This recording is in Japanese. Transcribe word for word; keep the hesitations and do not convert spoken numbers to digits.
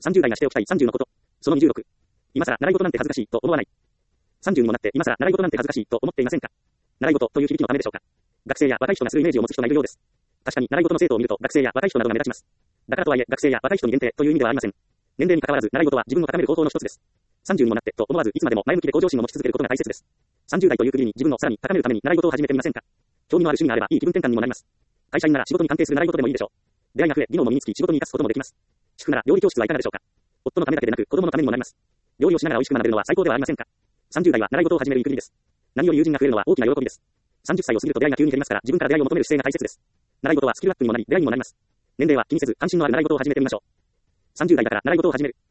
さんじゅう代がしておきたいさんじゅうのこと。そのにじゅうろく。今更習い事なんて恥ずかしいと思わない。さんじゅうにもなって今更習い事なんて恥ずかしいと思っていませんか。習い事という響きのためでしょうか。学生や若い人がするイメージを持つ人がいるようです。確かに習い事の生徒を見ると学生や若い人などが目立ちます。だからとはいえ学生や若い人に限定という意味ではありません。年齢に関わらず習い事は自分を高める方法の一つです。さんじゅうにもなってと思わずいつまでも前向きで向上心を持ち続けることが大切です。さんじゅう代という国に自分をさらに高めるために習い事を始めてみませんか。興味のある趣味があればいい気分転換にもなります。会社員なら仕事に関係する習い事でもいいでしょう。出会いが増え、技能も身につき仕事に生かすこともできます。主婦なら料理教室はいかがでしょうか。夫のためだけでなく子供のためにもなります。料理をしながら美味しく学べるのは最高ではありませんか。さんじゅう代は習い事を始めるいい国です。何より友人が増えるのは大きな喜びです。さんじゅっさいを過ぎると出会いが急に減りますから自分から出会いを求める姿勢が大切です。習い事はスキルアップにもなり出会いにもなります。年齢は気にせず関心のある習い事を始めてみましょう。さんじゅう代だから習い事を始める。